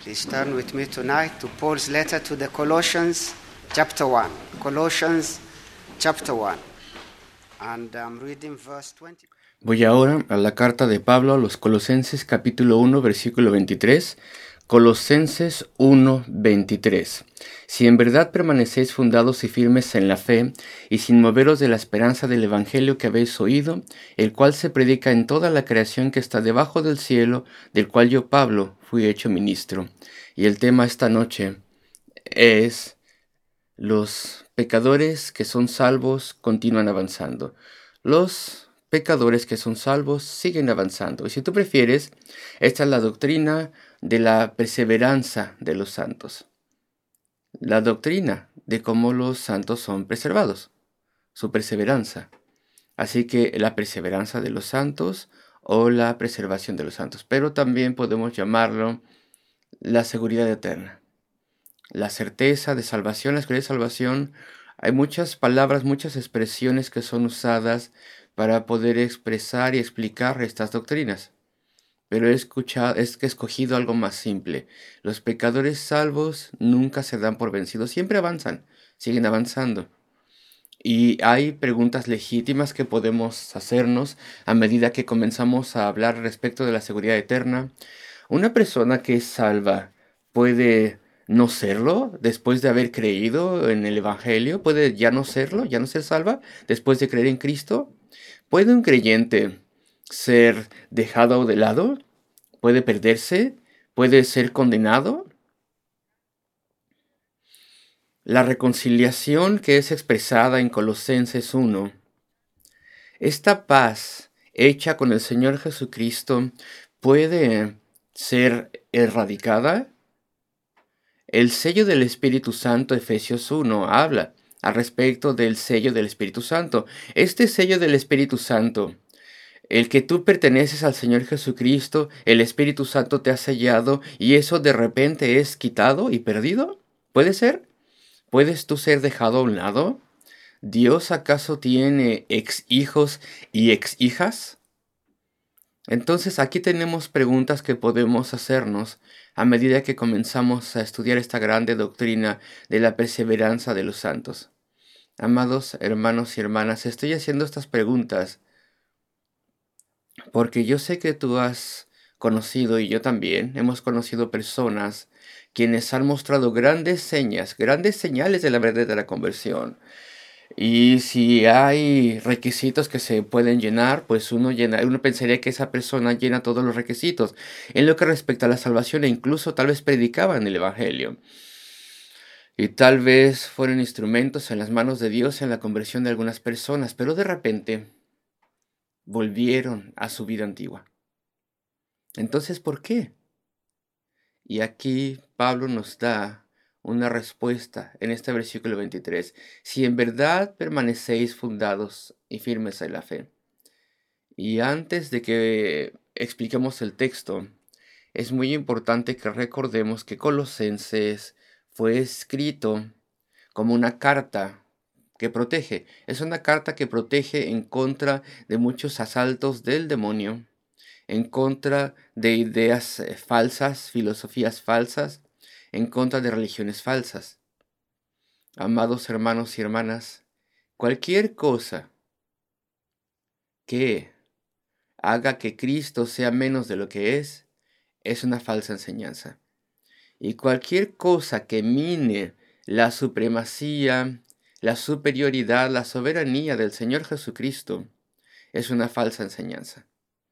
Please turn with me tonight to Paul's letter to the Colossians, chapter 1. Colossians, chapter 1. And I'm reading verse 20. Voy ahora a la carta de Pablo a los Colosenses capítulo 1 versículo 23. Colosenses 1, 23. Si en verdad permanecéis fundados y firmes en la fe, y sin moveros de la esperanza del Evangelio que habéis oído, el cual se predica en toda la creación que está debajo del cielo, del cual yo, Pablo, fui hecho ministro. Y el tema esta noche es: los pecadores que son salvos continúan avanzando. Los pecadores que son salvos siguen avanzando. Y si tú prefieres, esta es la doctrina de la perseverancia de los santos. La doctrina de cómo los santos son preservados. Su perseverancia. Así que la perseverancia de los santos o la preservación de los santos. Pero también podemos llamarlo la seguridad eterna. La certeza de salvación, la seguridad de salvación. Hay muchas palabras, muchas expresiones que son usadas para poder expresar y explicar estas doctrinas. Pero he escogido algo más simple. Los pecadores salvos nunca se dan por vencidos, siempre avanzan, siguen avanzando. Y hay preguntas legítimas que podemos hacernos a medida que comenzamos a hablar respecto de la seguridad eterna. ¿Una persona que es salva puede no serlo después de haber creído en el Evangelio? ¿Puede ya no serlo, ya no ser salva después de creer en Cristo? ¿Puede un creyente ser dejado de lado? ¿Puede perderse? ¿Puede ser condenado? La reconciliación que es expresada en Colosenses 1, esta paz hecha con el Señor Jesucristo, ¿puede ser erradicada? El sello del Espíritu Santo, Efesios 1, habla al respecto del sello del Espíritu Santo. Este sello del Espíritu Santo, el que tú perteneces al Señor Jesucristo, el Espíritu Santo te ha sellado y eso de repente es quitado y perdido. ¿Puede ser? ¿Puedes tú ser dejado a un lado? ¿Dios acaso tiene ex hijos y ex hijas? Entonces aquí tenemos preguntas que podemos hacernos a medida que comenzamos a estudiar esta grande doctrina de la perseverancia de los santos. Amados hermanos y hermanas, estoy haciendo estas preguntas porque yo sé que tú has conocido, y yo también, hemos conocido personas quienes han mostrado grandes señas, grandes señales de la verdad de la conversión. Y si hay requisitos que se pueden llenar, pues uno pensaría que esa persona llena todos los requisitos en lo que respecta a la salvación, e incluso tal vez predicaban el Evangelio. Y tal vez fueron instrumentos en las manos de Dios en la conversión de algunas personas, pero de repente volvieron a su vida antigua. Entonces, ¿por qué? Y aquí Pablo nos da una respuesta en este versículo 23. Si en verdad permanecéis fundados y firmes en la fe. Y antes de que expliquemos el texto, es muy importante que recordemos que Colosenses fue escrito como una carta que protege. Es una carta que protege en contra de muchos asaltos del demonio, en contra de ideas falsas, filosofías falsas, en contra de religiones falsas. Amados hermanos y hermanas, cualquier cosa que haga que Cristo sea menos de lo que es una falsa enseñanza. Y cualquier cosa que mine la supremacía, la superioridad, la soberanía del Señor Jesucristo es una falsa enseñanza.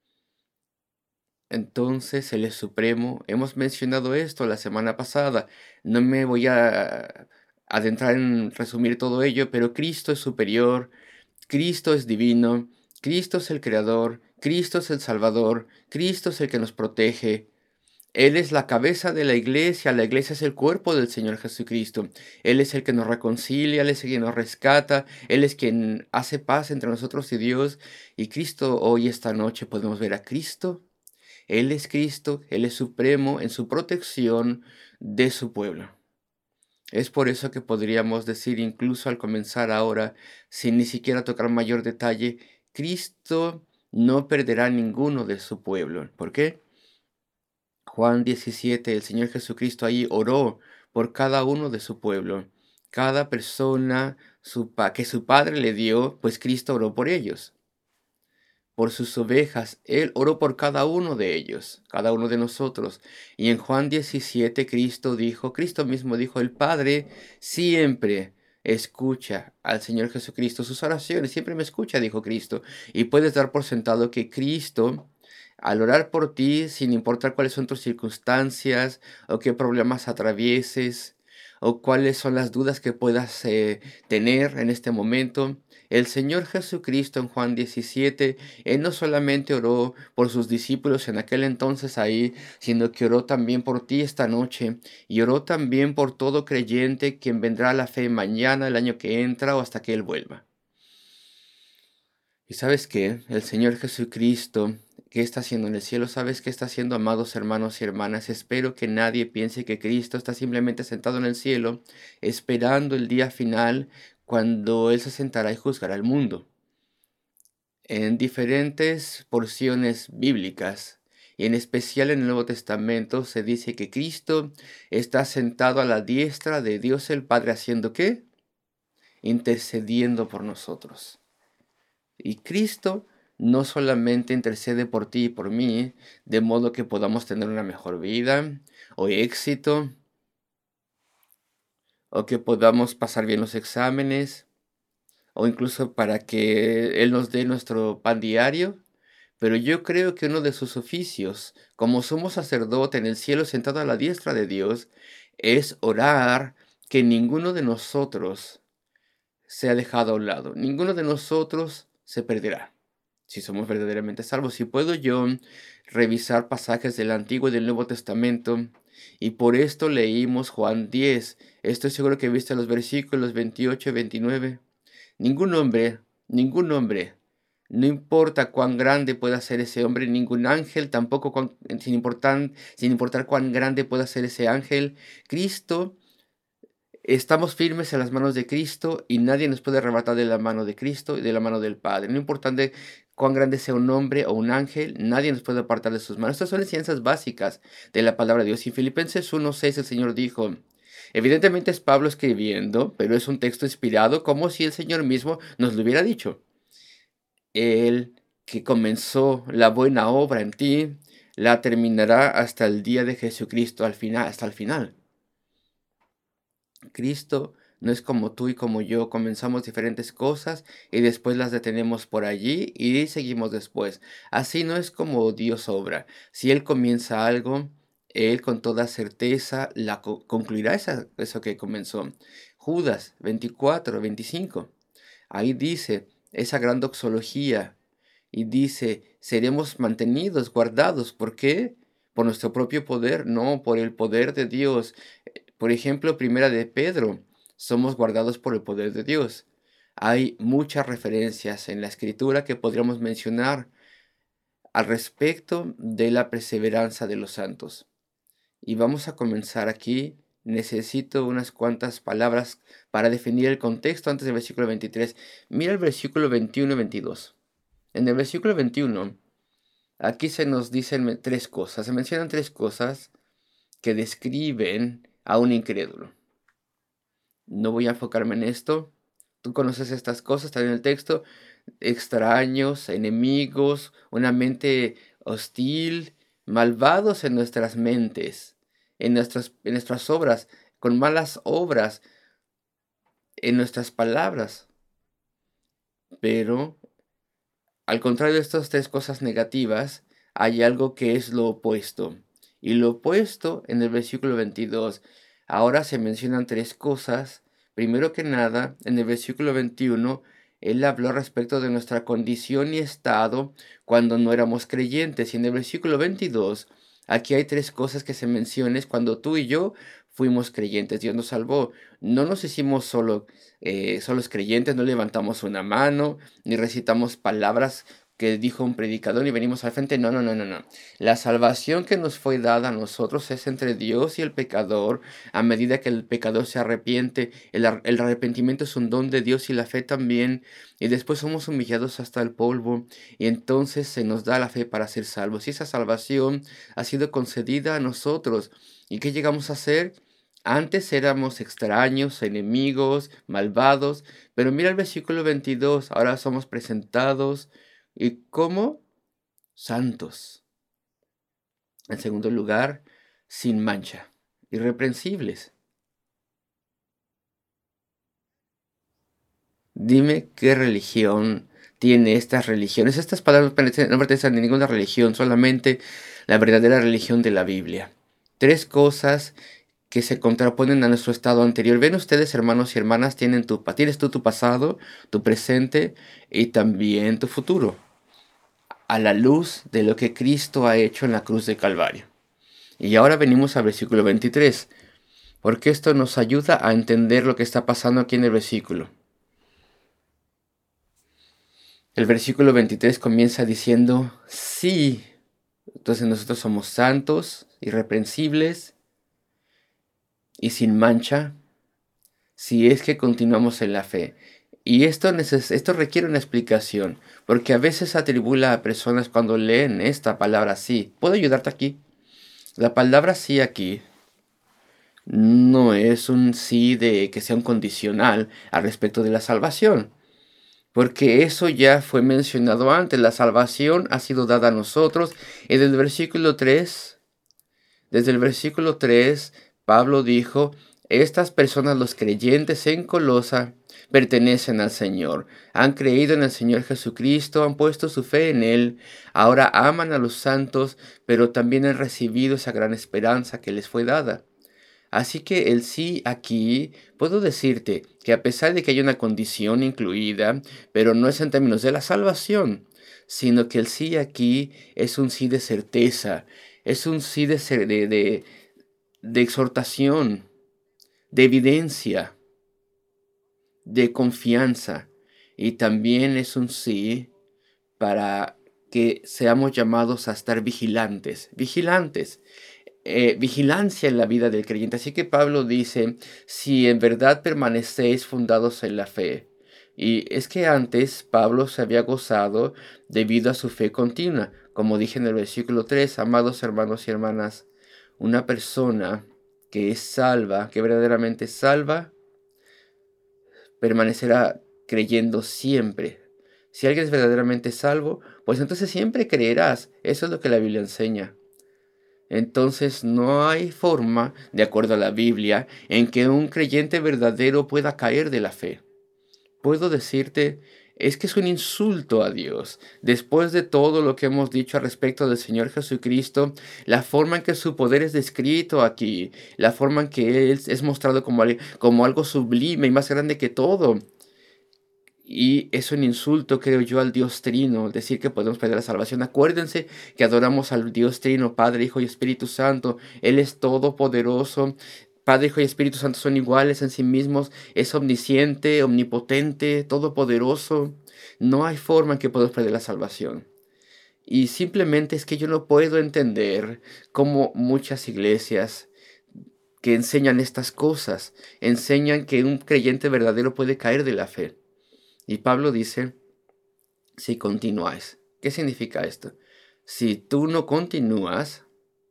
Entonces Él es supremo. Hemos mencionado esto la semana pasada. No me voy a adentrar en resumir todo ello, pero Cristo es superior, Cristo es divino, Cristo es el Creador, Cristo es el Salvador, Cristo es el que nos protege. Él es la cabeza de la iglesia es el cuerpo del Señor Jesucristo. Él es el que nos reconcilia, Él es el que nos rescata, Él es quien hace paz entre nosotros y Dios. Y Cristo, hoy, esta noche, podemos ver a Cristo. Él es Cristo, Él es supremo en su protección de su pueblo. Es por eso que podríamos decir, incluso al comenzar ahora, sin ni siquiera tocar mayor detalle, Cristo no perderá ninguno de su pueblo. ¿Por qué? Juan 17, el Señor Jesucristo ahí oró por cada uno de su pueblo. Cada persona que su Padre le dio, pues Cristo oró por ellos, por sus ovejas. Él oró por cada uno de ellos, cada uno de nosotros. Y en Juan 17 Cristo mismo dijo, el Padre siempre escucha al Señor Jesucristo sus oraciones, siempre me escucha, dijo Cristo. Y puedes dar por sentado que Cristo, al orar por ti, sin importar cuáles son tus circunstancias o qué problemas atravieses o cuáles son las dudas que puedas tener en este momento, el Señor Jesucristo en Juan 17, Él no solamente oró por sus discípulos en aquel entonces ahí, sino que oró también por ti esta noche y oró también por todo creyente quien vendrá a la fe mañana, el año que entra o hasta que Él vuelva. ¿Y sabes qué? El Señor Jesucristo, ¿qué está haciendo en el cielo? ¿Sabes qué está haciendo, amados hermanos y hermanas? Espero que nadie piense que Cristo está simplemente sentado en el cielo, esperando el día final, cuando Él se sentará y juzgará al mundo. En diferentes porciones bíblicas, y en especial en el Nuevo Testamento, se dice que Cristo está sentado a la diestra de Dios el Padre, ¿haciendo qué? Intercediendo por nosotros. Y Cristo no solamente intercede por ti y por mí, de modo que podamos tener una mejor vida o éxito, o que podamos pasar bien los exámenes, o incluso para que Él nos dé nuestro pan diario. Pero yo creo que uno de sus oficios, como sumo sacerdote en el cielo sentado a la diestra de Dios, es orar que ninguno de nosotros sea dejado a un lado. Ninguno de nosotros se perderá, si somos verdaderamente salvos. Si puedo yo revisar pasajes del Antiguo y del Nuevo Testamento, y por esto leímos Juan 10. Estoy seguro que viste los versículos 28 y 29. Ningún hombre, no importa cuán grande pueda ser ese hombre, ningún ángel, tampoco sin importar cuán grande pueda ser ese ángel, Cristo, estamos firmes en las manos de Cristo y nadie nos puede arrebatar de la mano de Cristo y de la mano del Padre. No importa cuán grande sea un hombre o un ángel, nadie nos puede apartar de sus manos. Estas son enseñanzas básicas de la palabra de Dios. Y en Filipenses 1:6 el Señor dijo, evidentemente es Pablo escribiendo, pero es un texto inspirado como si el Señor mismo nos lo hubiera dicho. El que comenzó la buena obra en ti, la terminará hasta el día de Jesucristo, hasta el final. Cristo no es como tú y como yo, comenzamos diferentes cosas y después las detenemos por allí y seguimos después. Así no es como Dios obra. Si Él comienza algo, Él con toda certeza concluirá eso que comenzó. Judas 24:25. Ahí dice esa gran doxología y dice, seremos mantenidos, guardados. ¿Por qué? Por nuestro propio poder, no, por el poder de Dios. Por ejemplo, Primera de Pedro, somos guardados por el poder de Dios. Hay muchas referencias en la Escritura que podríamos mencionar al respecto de la perseverancia de los santos. Y vamos a comenzar aquí. Necesito unas cuantas palabras para definir el contexto antes del versículo 23. Mira el versículo 21 y 22. En el versículo 21, aquí se nos dicen tres cosas. Se mencionan tres cosas que describen a un incrédulo. No voy a enfocarme en esto. Tú conoces estas cosas, está en el texto. Extraños, enemigos, una mente hostil, malvados en nuestras mentes, en nuestras obras, con malas obras, en nuestras palabras. Pero, al contrario de estas tres cosas negativas, hay algo que es lo opuesto. Y lo opuesto en el versículo 22. Ahora se mencionan tres cosas. Primero que nada, en el versículo 21, Él habló respecto de nuestra condición y estado cuando no éramos creyentes. Y en el versículo 22, aquí hay tres cosas que se mencionan cuando tú y yo fuimos creyentes. Dios nos salvó. No nos hicimos solos creyentes, no levantamos una mano, ni recitamos palabras que dijo un predicador y venimos al frente. No, no, no, no, no. La salvación que nos fue dada a nosotros es entre Dios y el pecador. A medida que el pecador se arrepiente, el arrepentimiento es un don de Dios y la fe también. Y después somos humillados hasta el polvo y entonces se nos da la fe para ser salvos. Y esa salvación ha sido concedida a nosotros. ¿Y qué llegamos a hacer? Antes éramos extraños, enemigos, malvados, pero mira el versículo 22, ahora somos presentados y como santos. En segundo lugar, sin mancha, irreprensibles. Dime qué religión tiene estas religiones. Estas palabras no pertenecen a ninguna religión, solamente la verdadera religión de la Biblia. Tres cosas que se contraponen a nuestro estado anterior. Ven ustedes, hermanos y hermanas, tienes tú tu pasado, tu presente y también tu futuro, a la luz de lo que Cristo ha hecho en la cruz de Calvario. Y ahora venimos al versículo 23, porque esto nos ayuda a entender lo que está pasando aquí en el versículo. El versículo 23 comienza diciendo, sí, entonces nosotros somos santos, irreprensibles y sin mancha, si es que continuamos en la fe. Y esto requiere una explicación, porque a veces se atribula a personas cuando leen esta palabra sí. ¿Puedo ayudarte aquí? La palabra sí aquí no es un sí de que sea un condicional al respecto de la salvación, porque eso ya fue mencionado antes. La salvación ha sido dada a nosotros. Y desde el versículo 3, Pablo dijo, estas personas, los creyentes en Colosa, pertenecen al Señor. Han creído en el Señor Jesucristo, han puesto su fe en Él. Ahora aman a los santos, pero también han recibido esa gran esperanza que les fue dada. Así que el sí aquí, puedo decirte que a pesar de que hay una condición incluida, pero no es en términos de la salvación, sino que el sí aquí es un sí de certeza, es un sí de exhortación, de evidencia, de confianza, y también es un sí para que seamos llamados a estar vigilantes, vigilancia en la vida del creyente. Así que Pablo dice, si en verdad permanecéis fundados en la fe. Y es que antes Pablo se había gozado debido a su fe continua. Como dije en el versículo 3, amados hermanos y hermanas, una persona que es salva, que verdaderamente es salva, permanecerá creyendo siempre. Si alguien es verdaderamente salvo, pues entonces siempre creerás. Eso es lo que la Biblia enseña. Entonces no hay forma, de acuerdo a la Biblia, en que un creyente verdadero pueda caer de la fe. Puedo decirte, es que es un insulto a Dios. Después de todo lo que hemos dicho al respecto del Señor Jesucristo, la forma en que su poder es descrito aquí, la forma en que Él es mostrado como algo sublime y más grande que todo. Y es un insulto, creo yo, al Dios Trino, decir que podemos perder la salvación. Acuérdense que adoramos al Dios Trino, Padre, Hijo y Espíritu Santo. Él es todopoderoso. Padre, Hijo y Espíritu Santo son iguales en sí mismos. Es omnisciente, omnipotente, todopoderoso. No hay forma en que podamos perder la salvación. Y simplemente es que yo no puedo entender cómo muchas iglesias que enseñan estas cosas, enseñan que un creyente verdadero puede caer de la fe. Y Pablo dice, si continuáis. ¿Qué significa esto? Si tú no continúas,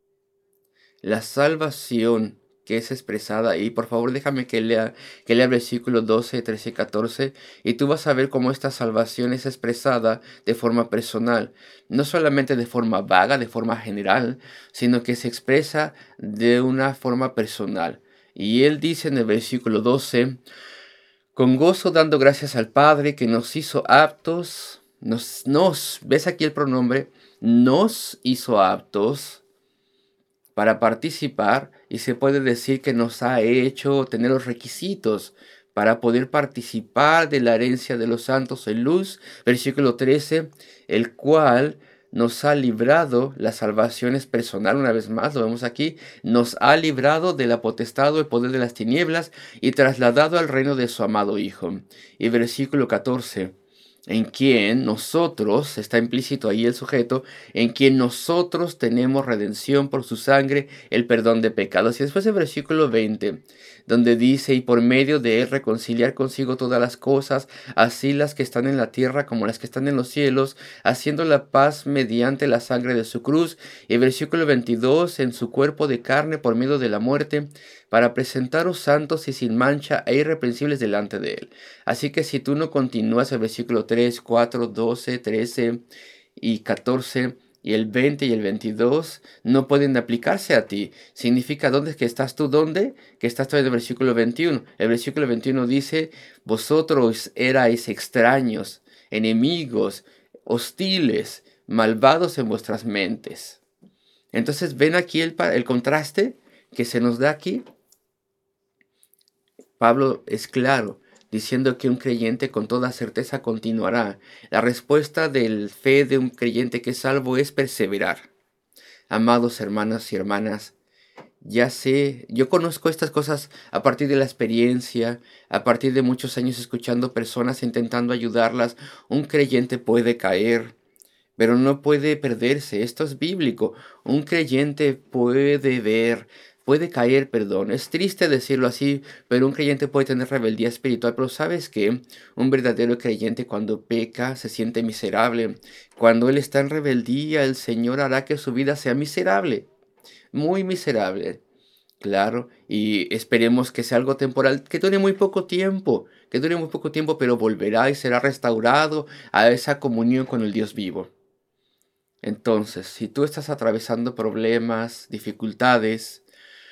la salvación que es expresada ahí, por favor déjame que lea el versículo 12, 13 y 14, y tú vas a ver cómo esta salvación es expresada de forma personal, no solamente de forma vaga, de forma general, sino que se expresa de una forma personal. Y él dice en el versículo 12, con gozo dando gracias al Padre que nos hizo aptos, ¿ves aquí el pronombre? Nos hizo aptos para participar, y se puede decir que nos ha hecho tener los requisitos para poder participar de la herencia de los santos en luz. Versículo 13, el cual nos ha librado, la salvación es personal, una vez más, lo vemos aquí, nos ha librado de la potestad o el poder de las tinieblas y trasladado al reino de su amado Hijo. Y versículo 14, en quien nosotros, está implícito ahí el sujeto, en quien nosotros tenemos redención por su sangre, el perdón de pecados. Y después el versículo 20, donde dice, y por medio de él reconciliar consigo todas las cosas, así las que están en la tierra como las que están en los cielos, haciendo la paz mediante la sangre de su cruz. Y el versículo 22, en su cuerpo de carne por medio de la muerte, para presentaros santos y sin mancha e irreprensibles delante de él. Así que si tú no continúas el versículo 3, 4, 12, 13 y 14 y el 20 y el 22 no pueden aplicarse a ti. Significa, ¿dónde es que estás tú? ¿Dónde? Que estás tú en el versículo 21. El versículo 21 dice, vosotros erais extraños, enemigos, hostiles, malvados en vuestras mentes. Entonces, ¿ven aquí el contraste que se nos da aquí? Pablo es claro, diciendo que un creyente con toda certeza continuará. La respuesta del fe de un creyente que es salvo es perseverar. Amados hermanos y hermanas, ya sé, yo conozco estas cosas a partir de la experiencia, a partir de muchos años escuchando personas intentando ayudarlas. Un creyente puede caer, pero no puede perderse. Esto es bíblico. Un creyente puede caer, perdón. Es triste decirlo así, pero un creyente puede tener rebeldía espiritual. Pero ¿sabes qué? Un verdadero creyente cuando peca se siente miserable. Cuando él está en rebeldía, el Señor hará que su vida sea miserable, muy miserable. Claro, y esperemos que sea algo temporal, que dure muy poco tiempo, pero volverá y será restaurado a esa comunión con el Dios vivo. Entonces, si tú estás atravesando problemas, dificultades,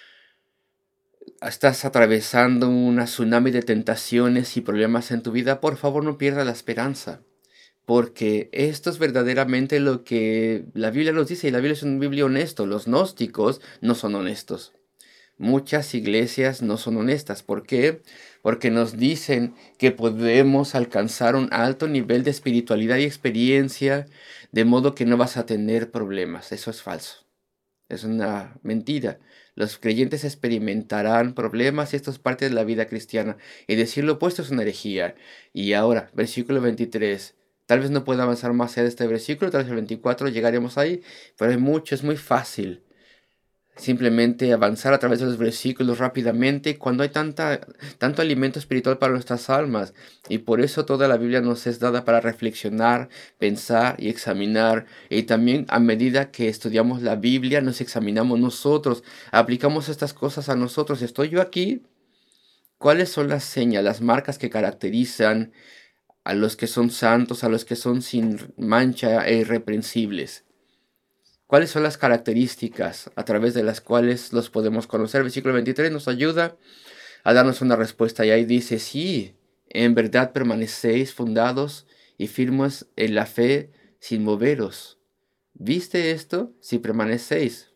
estás atravesando una tsunami de tentaciones y problemas en tu vida, por favor no pierdas la esperanza, porque esto es verdaderamente lo que la Biblia nos dice, y la Biblia es una Biblia honesto. Los gnósticos no son honestos. Muchas iglesias no son honestas. ¿Por qué? Porque nos dicen que podemos alcanzar un alto nivel de espiritualidad y experiencia, de modo que no vas a tener problemas. Eso es falso. Es una mentira. Los creyentes experimentarán problemas y esto es parte de la vida cristiana. Y decir lo opuesto es una herejía. Y ahora, versículo 23. Tal vez no pueda avanzar más allá de este versículo, tal vez el 24 llegaremos ahí, pero hay mucho, es muy fácil simplemente avanzar a través de los versículos rápidamente cuando hay tanto alimento espiritual para nuestras almas. Y por eso toda la Biblia nos es dada para reflexionar, pensar y examinar. Y también a medida que estudiamos la Biblia, nos examinamos nosotros, aplicamos estas cosas a nosotros. ¿Estoy yo aquí? ¿Cuáles son las señas, las marcas que caracterizan a los que son santos, a los que son sin mancha e irreprensibles? ¿Cuáles son las características a través de las cuales los podemos conocer? El versículo 23 nos ayuda a darnos una respuesta y ahí dice, sí, en verdad permanecéis fundados y firmes en la fe sin moveros. ¿Viste esto? Si permanecéis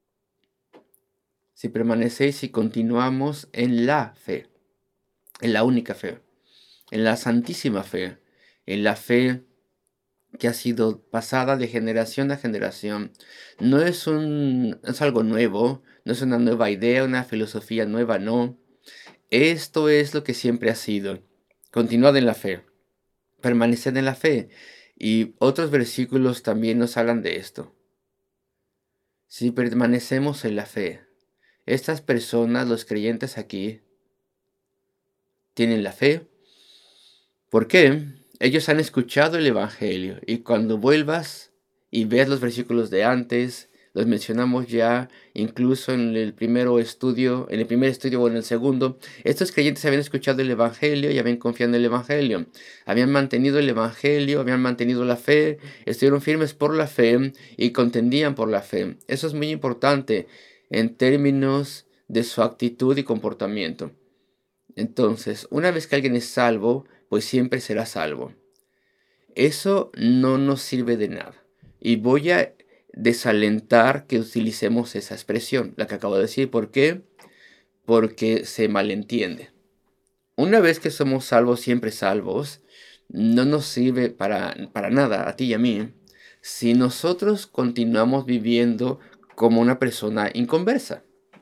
y continuamos en la fe, en la única fe, en la santísima fe, en la fe que ha sido pasada de generación a generación. No es algo nuevo, no es una nueva idea, una filosofía nueva, no. Esto es lo que siempre ha sido. Continuad en la fe, permaneced en la fe. Y otros versículos también nos hablan de esto. Si permanecemos en la fe, estas personas, los creyentes aquí, tienen la fe. ¿Por qué? Ellos han escuchado el Evangelio y cuando vuelvas y veas los versículos de antes, los mencionamos ya incluso en el primer estudio o en el segundo, estos creyentes habían escuchado el Evangelio y habían confiado en el Evangelio, habían mantenido el Evangelio, habían mantenido la fe, estuvieron firmes por la fe y contendían por la fe. Eso es muy importante en términos de su actitud y comportamiento. Entonces, una vez que alguien es salvo, pues siempre será salvo. Eso no nos sirve de nada. Y voy a desalentar que utilicemos esa expresión, la que acabo de decir. ¿Por qué? Porque se malentiende. Una vez que somos salvos, siempre salvos, no nos sirve para nada, a ti y a mí, si nosotros continuamos viviendo como una persona inconversa.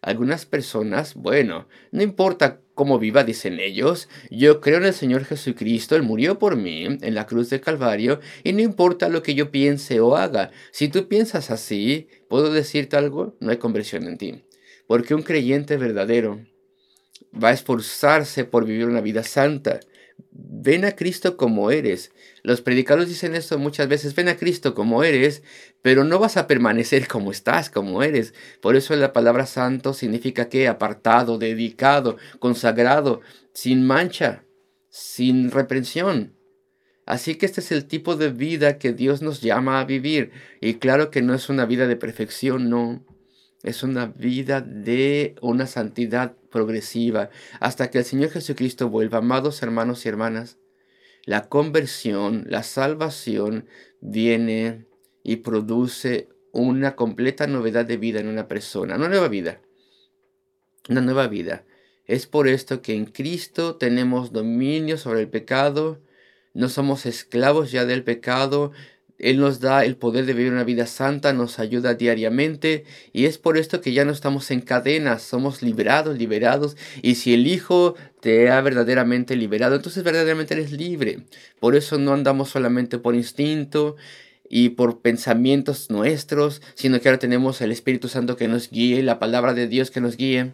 Algunas personas, bueno, no importa cómo viva, dicen ellos, yo creo en el Señor Jesucristo, Él murió por mí en la cruz del Calvario, y no importa lo que yo piense o haga. Si tú piensas así, ¿puedo decirte algo? No hay conversión en ti. Porque un creyente verdadero va a esforzarse por vivir una vida santa. Ven a Cristo como eres. Los predicadores dicen esto muchas veces, ven a Cristo como eres, pero no vas a permanecer como estás, como eres. Por eso la palabra santo significa que apartado, dedicado, consagrado, sin mancha, sin reprensión. Así que este es el tipo de vida que Dios nos llama a vivir. Y claro que no es una vida de perfección, no. Es una vida de una santidad progresiva hasta que el Señor Jesucristo vuelva. Amados hermanos y hermanas, la conversión, la salvación viene y produce una completa novedad de vida en una persona, una nueva vida, una nueva vida. Es por esto que en Cristo tenemos dominio sobre el pecado, no somos esclavos ya del pecado. Él nos da el poder de vivir una vida santa, nos ayuda diariamente, y es por esto que ya no estamos en cadenas, somos liberados, y si el Hijo te ha verdaderamente liberado, entonces verdaderamente eres libre. Por eso no andamos solamente por instinto y por pensamientos nuestros, sino que ahora tenemos el Espíritu Santo que nos guíe, la palabra de Dios que nos guíe.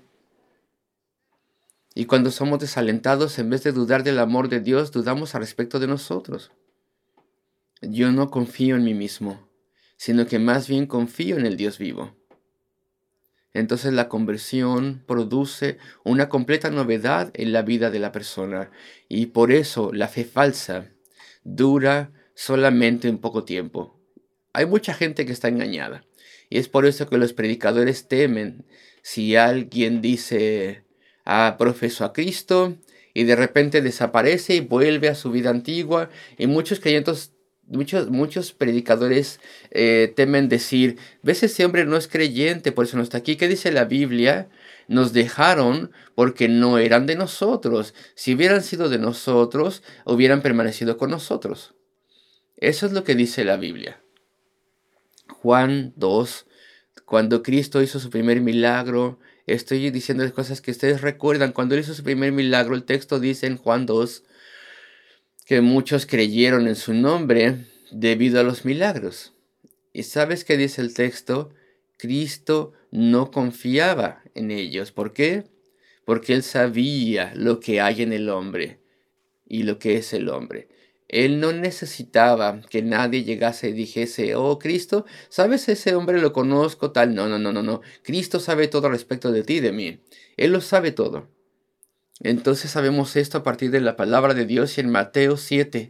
Y cuando somos desalentados, en vez de dudar del amor de Dios, dudamos al respecto de nosotros. Yo no confío en mí mismo, sino que más bien confío en el Dios vivo. Entonces la conversión produce una completa novedad en la vida de la persona. Y por eso la fe falsa dura solamente un poco tiempo. Hay mucha gente que está engañada. Y es por eso que los predicadores temen si alguien dice, profeso a Cristo, y de repente desaparece y vuelve a su vida antigua. Y muchos creyentes, muchos predicadores temen decir, ves, ese hombre no es creyente, por eso no está aquí. ¿Qué dice la Biblia? Nos dejaron porque no eran de nosotros. Si hubieran sido de nosotros, hubieran permanecido con nosotros. Eso es lo que dice la Biblia. Juan 2, cuando Cristo hizo su primer milagro, estoy diciendo las cosas que ustedes recuerdan. Cuando él hizo su primer milagro, el texto dice en Juan 2 que muchos creyeron en su nombre debido a los milagros. ¿Y sabes qué dice el texto? Cristo no confiaba en ellos. ¿Por qué? Porque él sabía lo que hay en el hombre y lo que es el hombre. Él no necesitaba que nadie llegase y dijese, oh Cristo, ¿sabes? Ese hombre lo conozco, tal. No. Cristo sabe todo respecto de ti y de mí. Él lo sabe todo. Entonces sabemos esto a partir de la palabra de Dios y en Mateo 7.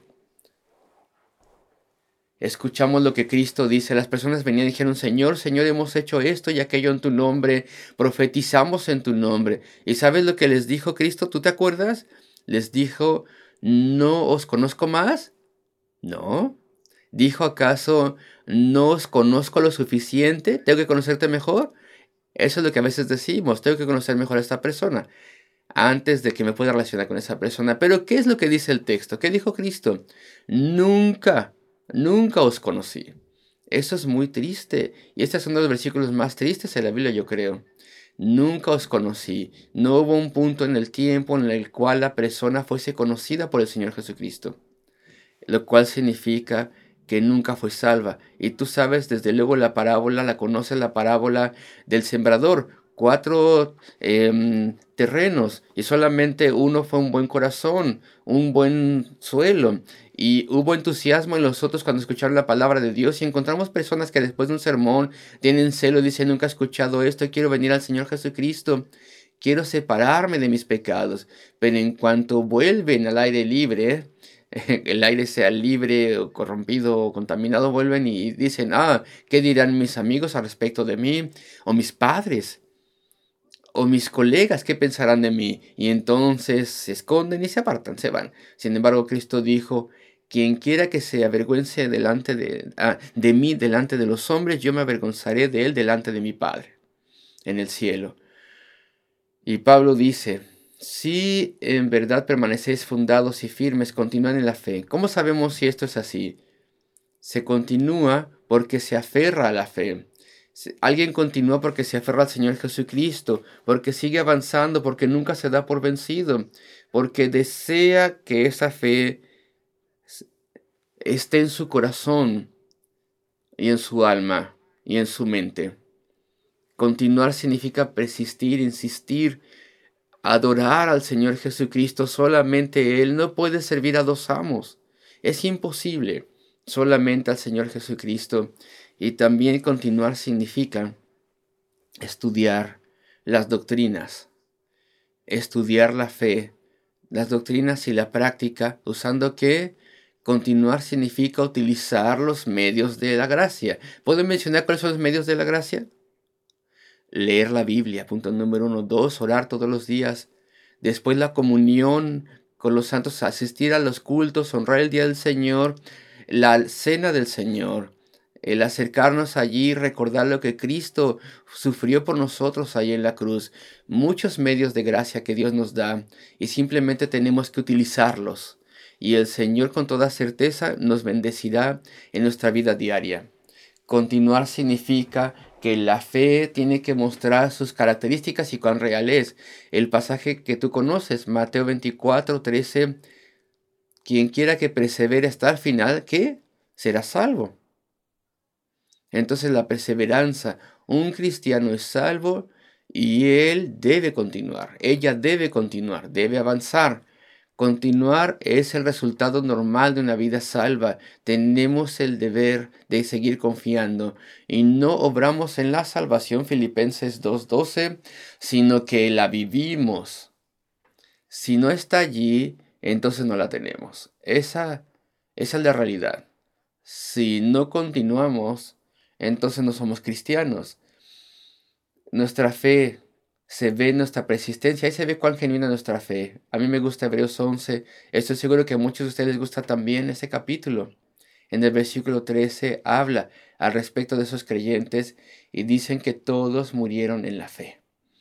Escuchamos lo que Cristo dice. Las personas venían y dijeron, Señor, Señor, hemos hecho esto y aquello en tu nombre. Profetizamos en tu nombre. ¿Y sabes lo que les dijo Cristo? ¿Tú te acuerdas? Les dijo, ¿no os conozco más? No. ¿Dijo acaso, no os conozco lo suficiente? ¿Tengo que conocerte mejor? Eso es lo que a veces decimos. Tengo que conocer mejor a esta persona antes de que me pueda relacionar con esa persona. Pero ¿qué es lo que dice el texto? ¿Qué dijo Cristo? Nunca os conocí. Eso es muy triste. Y este es uno de los versículos más tristes de la Biblia, yo creo. Nunca os conocí. No hubo un punto en el tiempo en el cual la persona fuese conocida por el Señor Jesucristo. Lo cual significa que nunca fue salva. Y tú sabes, desde luego la conoces la parábola del sembrador. 4 terrenos y solamente uno fue un buen corazón, un buen suelo, y hubo entusiasmo en los otros cuando escucharon la palabra de Dios. Y encontramos personas que después de un sermón tienen celo y dicen, nunca he escuchado esto, quiero venir al Señor Jesucristo, quiero separarme de mis pecados. Pero en cuanto vuelven al aire libre, el aire sea libre o corrompido o contaminado, vuelven y dicen, ¿qué dirán mis amigos al respecto de mí? O mis padres, o mis colegas, ¿qué pensarán de mí? Y entonces se esconden y se apartan, se van. Sin embargo, Cristo dijo, quien quiera que se avergüence de mí delante de los hombres, yo me avergonzaré de él delante de mi Padre en el cielo. Y Pablo dice, si en verdad permanecéis fundados y firmes, continúan en la fe. ¿Cómo sabemos si esto es así? Se continúa porque se aferra a la fe. Alguien continúa porque se aferra al Señor Jesucristo, porque sigue avanzando, porque nunca se da por vencido, porque desea que esa fe esté en su corazón y en su alma y en su mente. Continuar significa persistir, insistir, adorar al Señor Jesucristo. Solamente Él. No puede servir a dos amos. Es imposible. Solamente al Señor Jesucristo. Y también continuar significa estudiar las doctrinas, estudiar la fe, las doctrinas y la práctica, usando que continuar significa utilizar los medios de la gracia. ¿Puedo mencionar cuáles son los medios de la gracia? Leer la Biblia, punto número 1. 2, orar todos los días. Después la comunión con los santos, asistir a los cultos, honrar el día del Señor, la cena del Señor, el acercarnos allí, recordar lo que Cristo sufrió por nosotros ahí en la cruz. Muchos medios de gracia que Dios nos da y simplemente tenemos que utilizarlos. Y el Señor con toda certeza nos bendecirá en nuestra vida diaria. Continuar significa que la fe tiene que mostrar sus características y cuán real es. El pasaje que tú conoces, Mateo 24:13, quien quiera que persevere hasta el final, ¿qué? Será salvo. Entonces la perseverancia, un cristiano es salvo y él debe continuar, ella debe continuar, debe avanzar. Continuar es el resultado normal de una vida salva. Tenemos el deber de seguir confiando y no obramos en la salvación, Filipenses 2:12, sino que la vivimos. Si no está allí, entonces no la tenemos. Esa es la realidad. Si no continuamos, entonces no somos cristianos. Nuestra fe se ve en nuestra persistencia. Ahí se ve cuán genuina nuestra fe. A mí me gusta Hebreos 11. Estoy seguro que a muchos de ustedes les gusta también ese capítulo. En el versículo 13 habla al respecto de esos creyentes y dicen que todos murieron en la fe.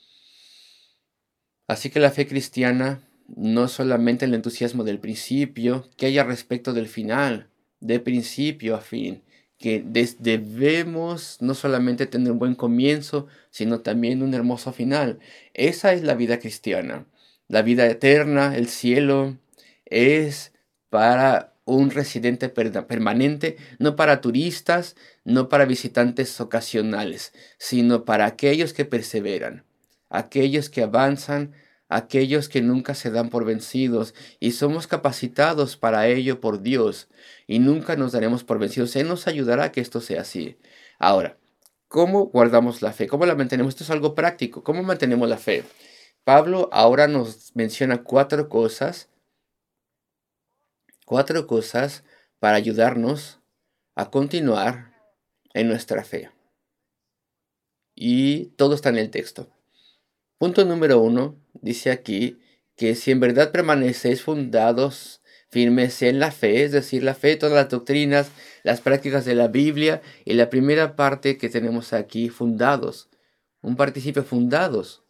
Así que la fe cristiana no solamente el entusiasmo del principio, que haya respecto del final, de principio a fin, que debemos no solamente tener un buen comienzo, sino también un hermoso final. Esa es la vida cristiana. La vida eterna, el cielo, es para un residente permanente, no para turistas, no para visitantes ocasionales, sino para aquellos que perseveran, aquellos que avanzan, aquellos que nunca se dan por vencidos, y somos capacitados para ello por Dios, y nunca nos daremos por vencidos. Él nos ayudará a que esto sea así. Ahora, ¿cómo guardamos la fe? ¿Cómo la mantenemos? Esto es algo práctico. ¿Cómo mantenemos la fe? Pablo ahora nos menciona cuatro cosas para ayudarnos a continuar en nuestra fe. Y todo está en el texto. Punto número 1, dice aquí que si en verdad permanecéis fundados, firmes en la fe, es decir, la fe, todas las doctrinas, las prácticas de la Biblia, y la primera parte que tenemos aquí, fundados, un participio fundados.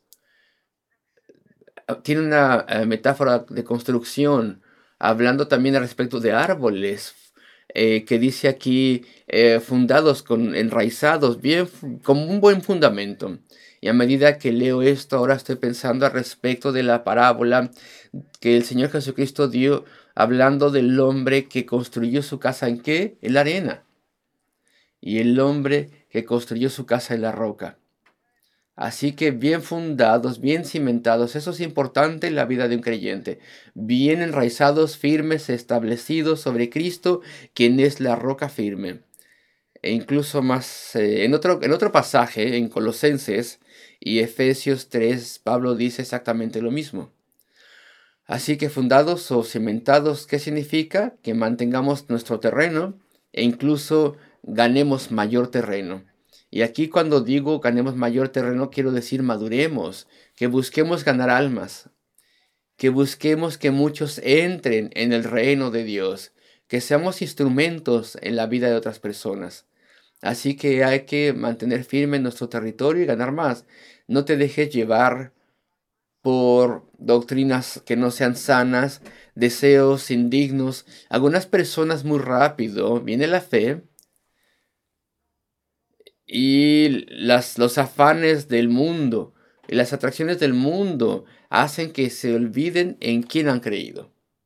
Tiene una metáfora de construcción, hablando también al respecto de árboles, que dice aquí, fundados, enraizados, bien, con un buen fundamento. Y a medida que leo esto, ahora estoy pensando al respecto de la parábola que el Señor Jesucristo dio, hablando del hombre que construyó su casa ¿en qué? En la arena. Y el hombre que construyó su casa en la roca. Así que bien fundados, bien cimentados, eso es importante en la vida de un creyente. Bien enraizados, firmes, establecidos sobre Cristo, quien es la roca firme. E incluso más, en otro pasaje, en Colosenses y Efesios 3, Pablo dice exactamente lo mismo. Así que fundados o cimentados, ¿qué significa? Que mantengamos nuestro terreno e incluso ganemos mayor terreno. Y aquí cuando digo ganemos mayor terreno, quiero decir maduremos, que busquemos ganar almas, que busquemos que muchos entren en el reino de Dios, que seamos instrumentos en la vida de otras personas. Así que hay que mantener firme nuestro territorio y ganar más. No te dejes llevar por doctrinas que no sean sanas, deseos indignos. Algunas personas muy rápido viene la fe Y los afanes del mundo y las atracciones del mundo hacen que se olviden en quién han creído.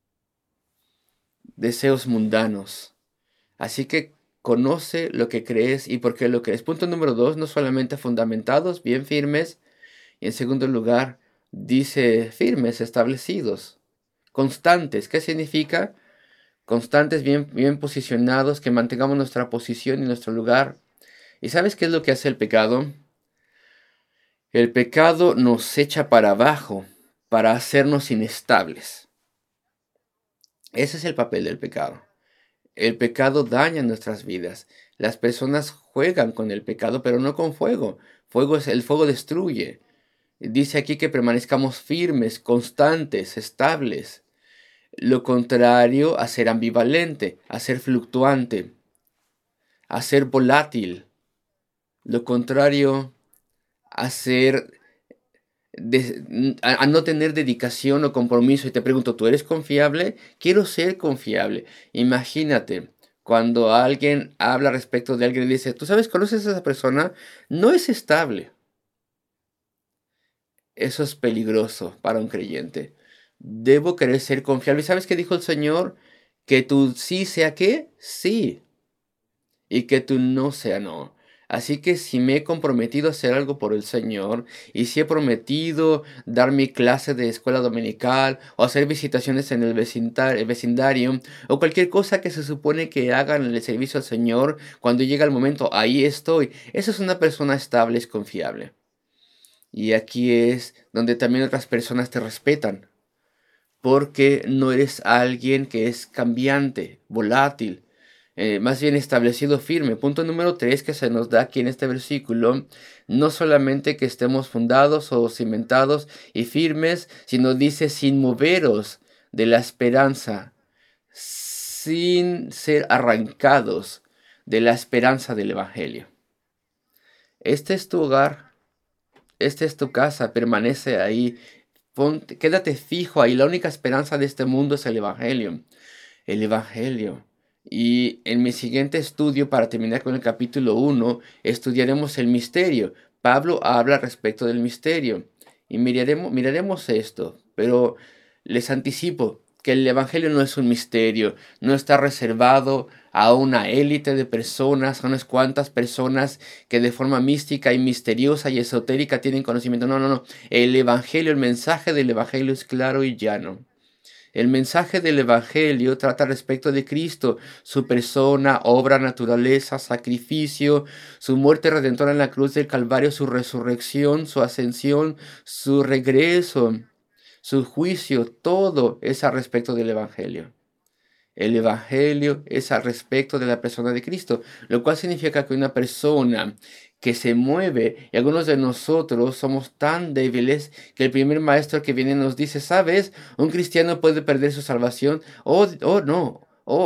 Deseos mundanos. Así que conoce lo que crees y por qué lo crees. Punto número 2, no solamente fundamentados, bien firmes. Y en segundo lugar, dice firmes, establecidos, constantes. ¿Qué significa? Constantes, bien posicionados, que mantengamos nuestra posición y nuestro lugar. ¿Y sabes qué es lo que hace el pecado? El pecado nos echa para abajo para hacernos inestables. Ese es el papel del pecado. El pecado daña nuestras vidas. Las personas juegan con el pecado, pero no con fuego. El fuego destruye. Dice aquí que permanezcamos firmes, constantes, estables. Lo contrario a ser ambivalente, a ser fluctuante, a ser volátil. Lo contrario a ser a no tener dedicación o compromiso. Y te pregunto, ¿tú eres confiable? Quiero ser confiable. Imagínate cuando alguien habla respecto de alguien y dice, ¿tú sabes, conoces a esa persona? No es estable. Eso es peligroso para un creyente. Debo querer ser confiable. ¿Y sabes qué dijo el Señor? Que tu sí sea qué, sí. Y que tu no sea no. Así que si me he comprometido a hacer algo por el Señor, y si he prometido dar mi clase de escuela dominical, o hacer visitaciones en el vecindario, o cualquier cosa que se supone que hagan en el servicio al Señor, cuando llega el momento, ahí estoy. Esa es una persona estable, es confiable. Y aquí es donde también otras personas te respetan, porque no eres alguien que es cambiante, volátil, más bien establecido, firme. Punto número 3 que se nos da aquí en este versículo, no solamente que estemos fundados o cimentados y firmes, sino dice sin moveros de la esperanza, sin ser arrancados de la esperanza del Evangelio. Este es tu hogar, esta es tu casa, permanece ahí. Quédate fijo ahí. La única esperanza de este mundo es el Evangelio. El Evangelio. Y en mi siguiente estudio, para terminar con el capítulo 1, estudiaremos el misterio. Pablo habla respecto del misterio. Y miraremos esto. Pero les anticipo que el Evangelio no es un misterio. No está reservado a una élite de personas, a unas cuantas personas que de forma mística y misteriosa y esotérica tienen conocimiento. No, no, no. El Evangelio, el mensaje del Evangelio es claro y llano. El mensaje del Evangelio trata respecto de Cristo, su persona, obra, naturaleza, sacrificio, su muerte redentora en la cruz del Calvario, su resurrección, su ascensión, su regreso, su juicio, todo es al respecto del Evangelio. El Evangelio es al respecto de la persona de Cristo, lo cual significa que una persona que se mueve, y algunos de nosotros somos tan débiles que el primer maestro que viene nos dice, ¿sabes? Un cristiano puede perder su salvación. No.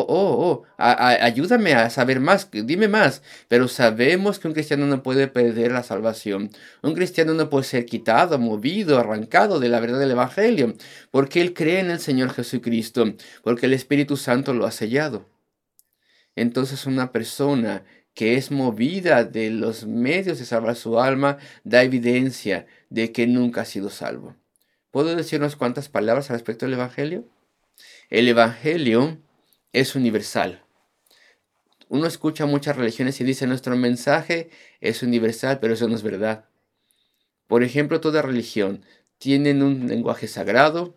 Ayúdame a saber más, dime más. Pero sabemos que un cristiano no puede perder la salvación. Un cristiano no puede ser quitado, movido, arrancado de la verdad del Evangelio, porque él cree en el Señor Jesucristo, porque el Espíritu Santo lo ha sellado. Entonces una persona que es movida de los medios de salvar su alma da evidencia de que nunca ha sido salvo. ¿Puedo decir unas cuantas palabras al respecto del Evangelio? El Evangelio es universal. Uno escucha muchas religiones y dice nuestro mensaje es universal, pero eso no es verdad. Por ejemplo, toda religión tiene un lenguaje sagrado,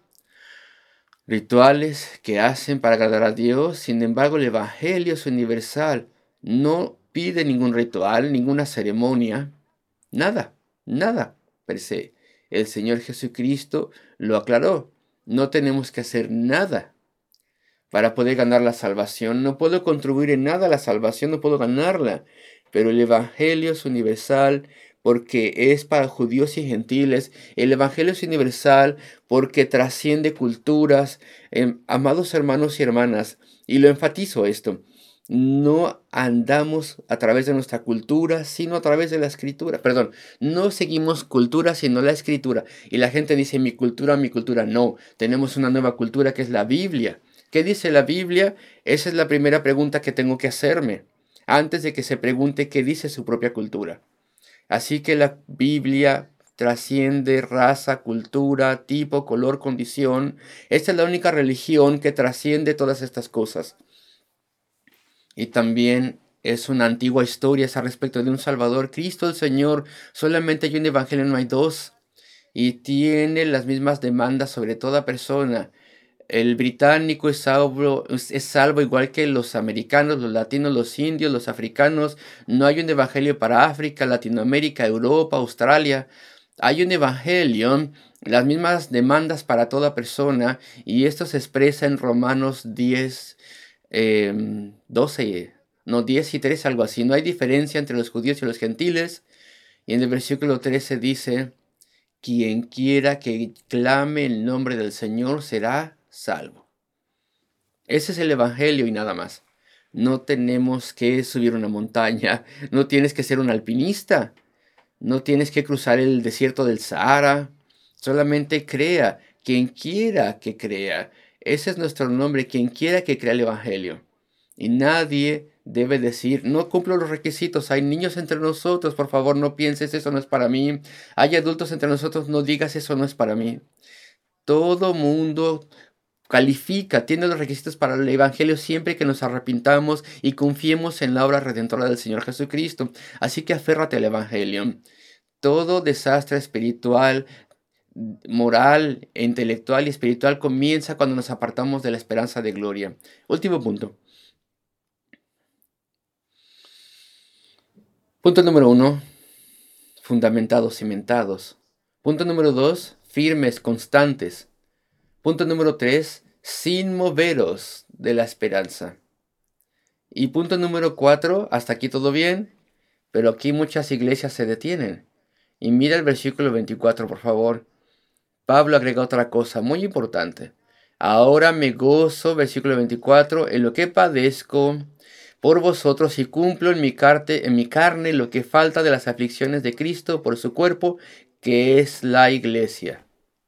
rituales que hacen para agradar a Dios. Sin embargo, el Evangelio es universal. No pide ningún ritual, ninguna ceremonia, nada per se. El Señor Jesucristo lo aclaró. No tenemos que hacer nada para poder ganar la salvación. No puedo contribuir en nada a la salvación, no puedo ganarla. Pero el Evangelio es universal porque es para judíos y gentiles. El Evangelio es universal porque trasciende culturas. Amados hermanos y hermanas, y lo enfatizo esto, no andamos a través de nuestra cultura, sino a través de la escritura. Perdón, no seguimos cultura, sino la escritura. Y la gente dice mi cultura. No, tenemos una nueva cultura que es la Biblia. ¿Qué dice la Biblia? Esa es la primera pregunta que tengo que hacerme. antes de que se pregunte qué dice su propia cultura. Así que la Biblia trasciende raza, cultura, tipo, color, condición. Esta es la única religión que trasciende todas estas cosas. Y también es una antigua historia a respecto de un Salvador, Cristo el Señor. Solamente hay un evangelio, no hay dos. Y tiene las mismas demandas sobre toda persona. El británico es salvo igual que los americanos, los latinos, los indios, los africanos. No hay un evangelio para África, Latinoamérica, Europa, Australia. Hay un evangelio, las mismas demandas para toda persona, y esto se expresa en Romanos 10, 12, no, 10 y 13, algo así. No hay diferencia entre los judíos y los gentiles. Y en el versículo 13 dice: quien quiera que clame el nombre del Señor será salvo. Ese es el evangelio y nada más. No tenemos que subir una montaña, no tienes que ser un alpinista, no tienes que cruzar el desierto del Sahara. Solamente crea, quien quiera que crea. Ese es nuestro nombre, quien quiera que crea el evangelio. Y nadie debe decir: no cumplo los requisitos, hay niños entre nosotros, por favor no pienses, eso no es para mí. Hay adultos entre nosotros, no digas, eso no es para mí. Todo mundo califica, tiene los requisitos para el evangelio siempre que nos arrepintamos y confiemos en la obra redentora del Señor Jesucristo. Así que aférrate al evangelio. Todo desastre espiritual, moral, intelectual y espiritual comienza cuando nos apartamos de la esperanza de gloria. Último punto. Punto número 1, fundamentados, cimentados. Punto número 2, firmes, constantes. Punto número 3, sin moveros de la esperanza. Y punto número 4, hasta aquí todo bien, pero aquí muchas iglesias se detienen. Y mira el versículo 24, por favor. Pablo agrega otra cosa muy importante. Ahora me gozo, versículo 24, en lo que padezco por vosotros y cumplo en mi carne lo que falta de las aflicciones de Cristo por su cuerpo, que es la iglesia.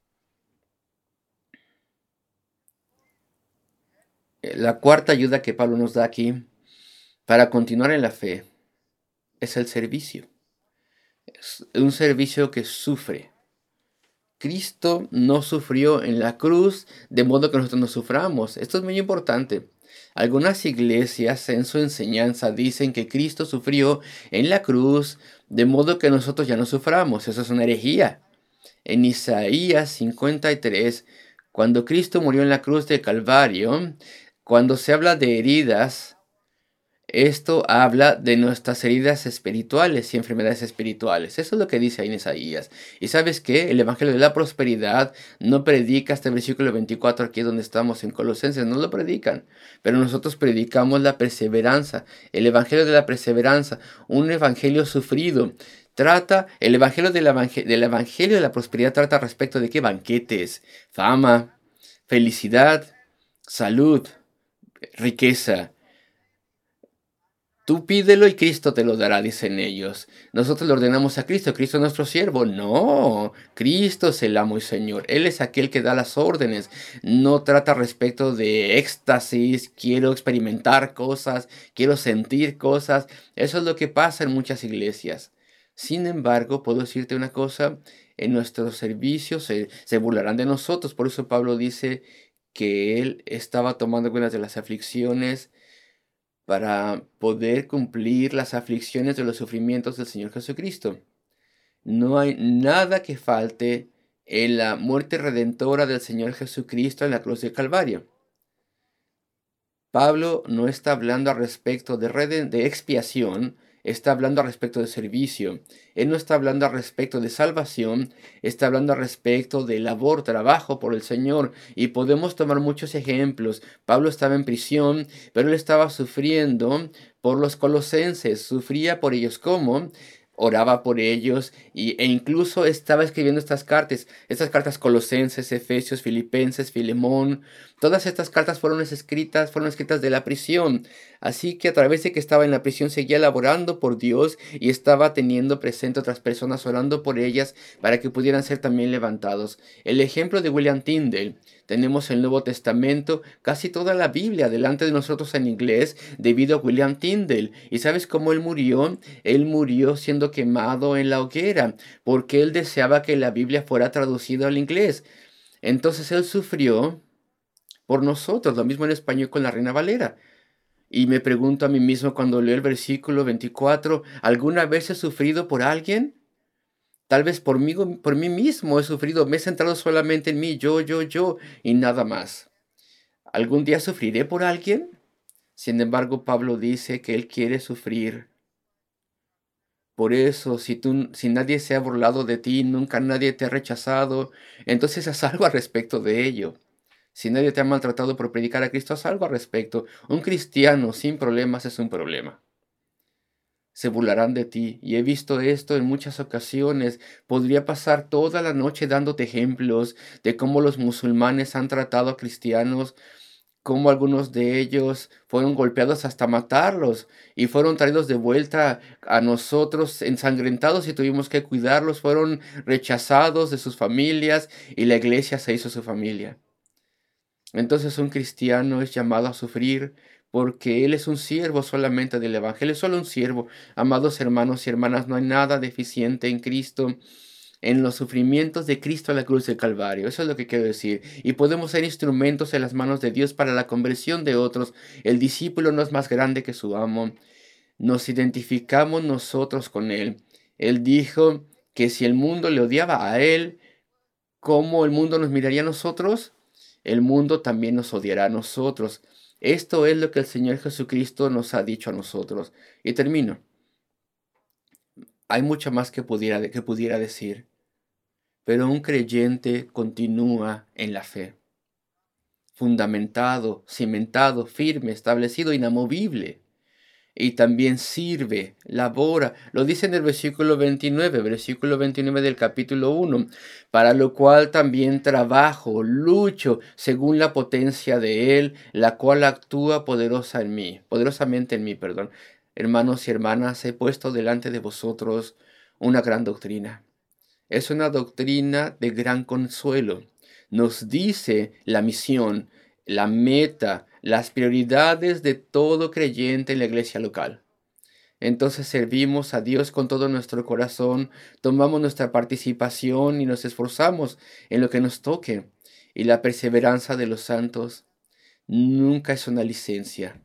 La cuarta ayuda que Pablo nos da aquí para continuar en la fe es el servicio. Es un servicio que sufre. Cristo no sufrió en la cruz de modo que nosotros no suframos. Esto es muy importante. Algunas iglesias en su enseñanza dicen que Cristo sufrió en la cruz de modo que nosotros ya no suframos. Eso es una herejía. En Isaías 53, cuando Cristo murió en la cruz de Calvario, cuando se habla de heridas, esto habla de nuestras heridas espirituales y enfermedades espirituales. Eso es lo que dice ahí en Isaías. Y ¿sabes qué? El evangelio de la prosperidad no predica hasta el versículo 24, aquí donde estamos en Colosenses, no lo predican. Pero nosotros predicamos la perseverancia, el evangelio de la perseverancia, un evangelio sufrido. El evangelio del evangelio de la prosperidad trata respecto de qué: banquetes, fama, felicidad, salud, riqueza. Tú pídelo y Cristo te lo dará, dicen ellos. Nosotros le ordenamos a Cristo, Cristo es nuestro siervo. No, Cristo es el amo y Señor. Él es aquel que da las órdenes. No trata respecto de éxtasis, quiero experimentar cosas, quiero sentir cosas. Eso es lo que pasa en muchas iglesias. Sin embargo, puedo decirte una cosa: en nuestros servicios se burlarán de nosotros. Por eso Pablo dice que él estaba tomando algunas de las aflicciones para poder cumplir las aflicciones de los sufrimientos del Señor Jesucristo. No hay nada que falte en la muerte redentora del Señor Jesucristo en la cruz del Calvario. Pablo no está hablando al respecto de expiación, está hablando al respecto de servicio. Él no está hablando al respecto de salvación, está hablando al respecto de labor, trabajo por el Señor. Y podemos tomar muchos ejemplos. Pablo estaba en prisión, pero él estaba sufriendo por los colosenses. Sufría por ellos. ¿Cómo? oraba por ellos e incluso estaba escribiendo estas cartas Colosenses, Efesios, Filipenses, Filemón. Todas estas cartas fueron escritas de la prisión. Así que a través de que estaba en la prisión seguía laborando por Dios y estaba teniendo presente a otras personas, orando por ellas para que pudieran ser también levantados. El ejemplo de William Tyndale. Tenemos el Nuevo Testamento, casi toda la Biblia delante de nosotros en inglés debido a William Tyndale. ¿Y sabes cómo él murió? Él murió siendo quemado en la hoguera porque él deseaba que la Biblia fuera traducida al inglés. Entonces él sufrió por nosotros, lo mismo en español con la Reina Valera. Y me pregunto a mí mismo cuando leo el versículo 24, ¿alguna vez he sufrido por alguien? Tal vez por mí mismo he sufrido, me he centrado solamente en mí, yo y nada más. ¿Algún día sufriré por alguien? Sin embargo, Pablo dice que él quiere sufrir. Por eso, si nadie se ha burlado de ti, nunca nadie te ha rechazado, entonces haz algo al respecto de ello. Si nadie te ha maltratado por predicar a Cristo, haz algo al respecto. Un cristiano sin problemas es un problema. Se burlarán de ti, y he visto esto en muchas ocasiones. Podría pasar toda la noche dándote ejemplos de cómo los musulmanes han tratado a cristianos, cómo algunos de ellos fueron golpeados hasta matarlos y fueron traídos de vuelta a nosotros ensangrentados y tuvimos que cuidarlos, fueron rechazados de sus familias y la iglesia se hizo su familia. Entonces un cristiano es llamado a sufrir porque él es un siervo solamente del Evangelio, es solo un siervo. Amados hermanos y hermanas, no hay nada deficiente en Cristo, en los sufrimientos de Cristo a la cruz del Calvario. Eso es lo que quiero decir. Y podemos ser instrumentos en las manos de Dios para la conversión de otros. El discípulo no es más grande que su amo. Nos identificamos nosotros con él. Él dijo que si el mundo le odiaba a él, ¿cómo el mundo nos miraría a nosotros? El mundo también nos odiará a nosotros. Esto es lo que el Señor Jesucristo nos ha dicho a nosotros. Y termino. Hay mucho más que pudiera decir, pero un creyente continúa en la fe, fundamentado, cimentado, firme, establecido, inamovible. Y también sirve, labora. Lo dice en el versículo 29 del capítulo 1. Para lo cual también trabajo, lucho, según la potencia de Él, la cual actúa poderosamente en mí. Hermanos y hermanas, he puesto delante de vosotros una gran doctrina. Es una doctrina de gran consuelo. Nos dice la misión, la meta, las prioridades de todo creyente en la iglesia local. Entonces servimos a Dios con todo nuestro corazón, tomamos nuestra participación y nos esforzamos en lo que nos toque. Y la perseverancia de los santos nunca es una licencia.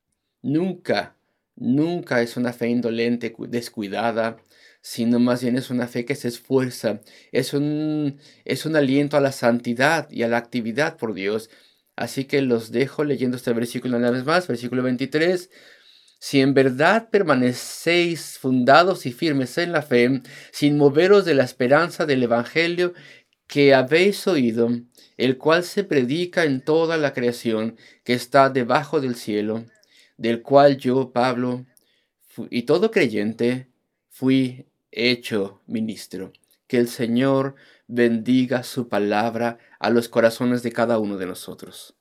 Nunca es una fe indolente, descuidada, sino más bien es una fe que se esfuerza, es un aliento a la santidad y a la actividad por Dios. Así que los dejo leyendo este versículo una vez más, versículo 23. Si en verdad permanecéis fundados y firmes en la fe, sin moveros de la esperanza del Evangelio que habéis oído, el cual se predica en toda la creación que está debajo del cielo, del cual yo, Pablo, y todo creyente, fui hecho ministro. Que el Señor bendiga su palabra a los corazones de cada uno de nosotros.